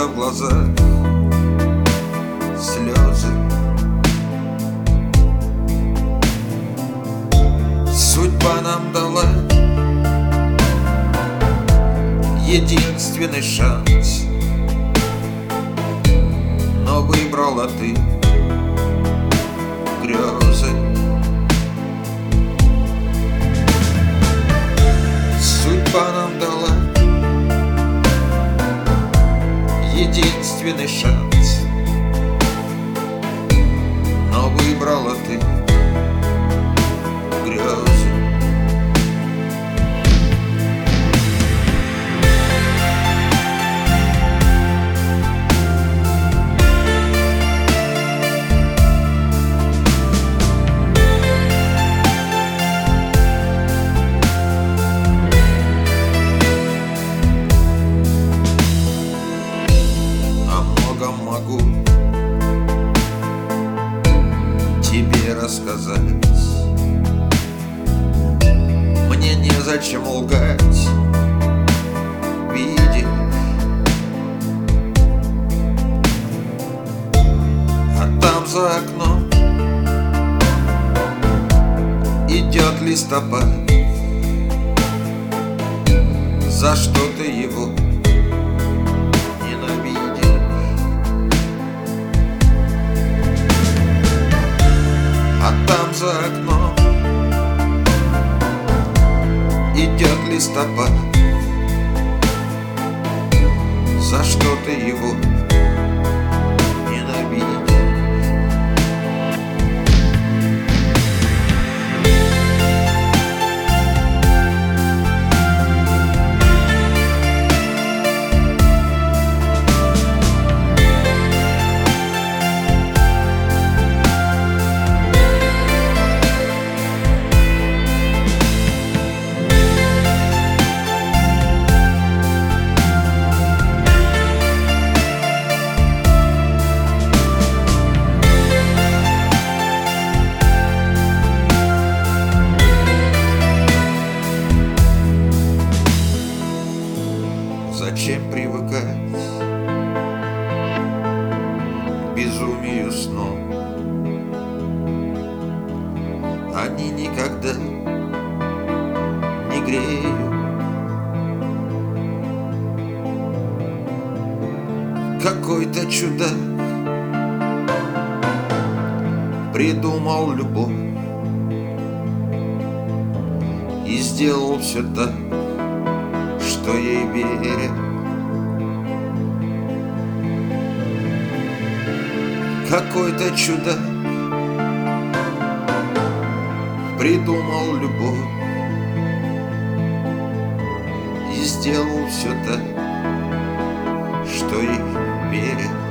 где-то в глазах слезы. Судьба нам дала единственный шанс, но выбрала ты грезы. Судьба нам дала единственный шанс, но выбрала ты грезы. Могу тебе рассказать, мне незачем лгать, видишь, а там за окном идет листопад. За что ты его там за окном идет листопад? За что ты его ненавидишь? Зачем привыкать к безумию снов? Они никогда не греют. Какой-то чудак придумал любовь и сделал все так, что ей верят. Какой-то чудак придумал любовь и сделал все так, что ей верят.